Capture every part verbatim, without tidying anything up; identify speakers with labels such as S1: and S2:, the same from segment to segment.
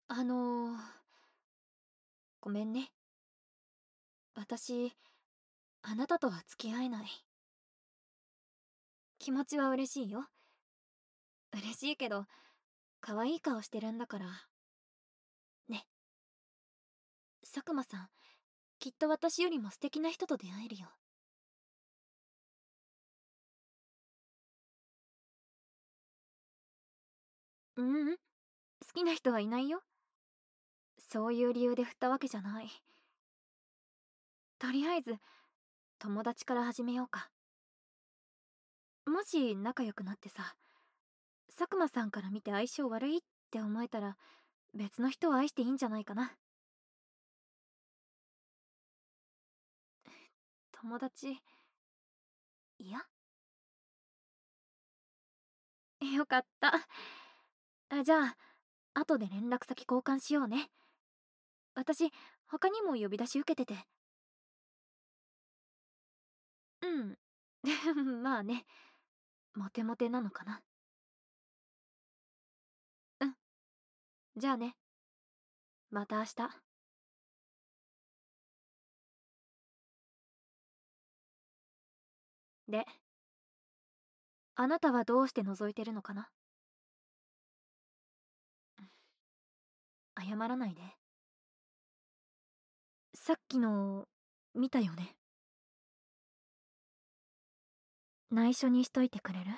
S1: あのー、ごめんね。私、あなたとは付き合えない。気持ちは嬉しいよ。嬉しいけど、可愛い顔してるんだから。ね。佐久間さん、きっと私よりも素敵な人と出会えるよ。ううん、好きな人はいないよ。そういう理由で振ったわけじゃない。とりあえず、友達から始めようか。もし仲良くなってさ、佐久間さんから見て相性悪いって思えたら、別の人を愛していいんじゃないかな。友達、いや、よかった。あ、じゃあ、後で連絡先交換しようね。私、他にも呼び出し受けてて。うん。まあね、モテモテなのかな。うん。じゃあね、また明日。で、あなたはどうして覗いてるのかな？謝らないで。さっきの、見たよね。内緒にしといてくれる？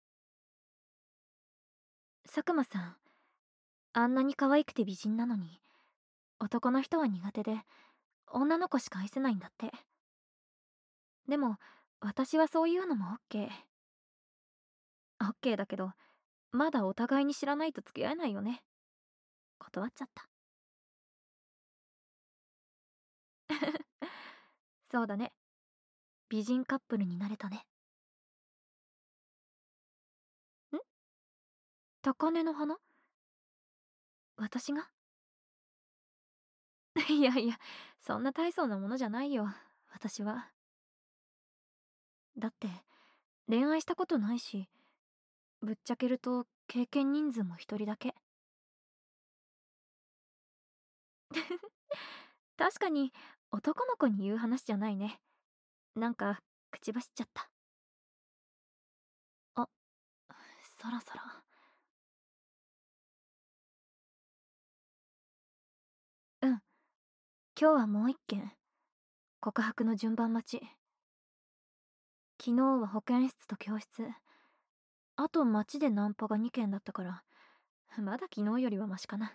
S1: 佐久間さん、あんなに可愛くて美人なのに、男の人は苦手で、女の子しか愛せないんだって。でも、私はそういうのもオッケー。オッケーだけど、まだお互いに知らないと付き合えないよね。断っちゃった。そうだね。美人カップルになれたね。ん？高嶺の花？私が？いやいや、そんな大層なものじゃないよ。私は。だって、恋愛したことないし、ぶっちゃけると経験人数も一人だけ。確かに、男の子に言う話じゃないね。なんか、口走っちゃった。あ、そろそろ。うん、今日はもう一件。告白の順番待ち。昨日は保健室と教室。あと街でナンパがにけんだったから、まだ昨日よりはマシかな。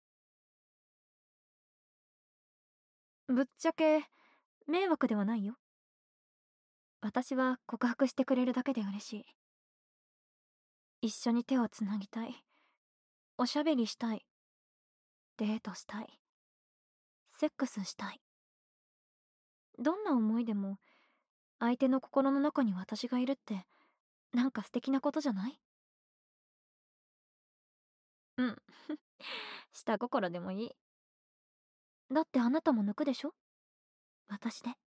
S1: ぶっちゃけ、迷惑ではないよ。私は告白してくれるだけで嬉しい。一緒に手をつなぎたい。おしゃべりしたい。デートしたい。セックスしたい。どんな思いでも、相手の心の中に私がいるって、なんか素敵なことじゃない？うん。下心でもいい。だってあなたも抜くでしょ？私で。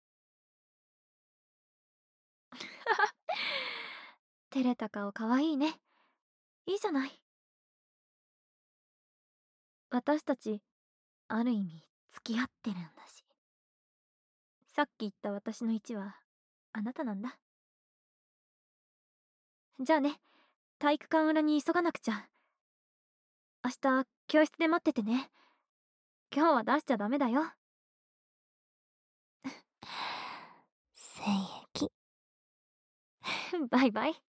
S1: 照れた顔かわいいね。いいじゃない。私たち、ある意味、付き合ってるんだし。さっき言った私のいちは、あなたなんだ。じゃあね、体育館裏に急がなくちゃ。明日、教室で待っててね。今日は出しちゃダメだよ。精液。バイバイ。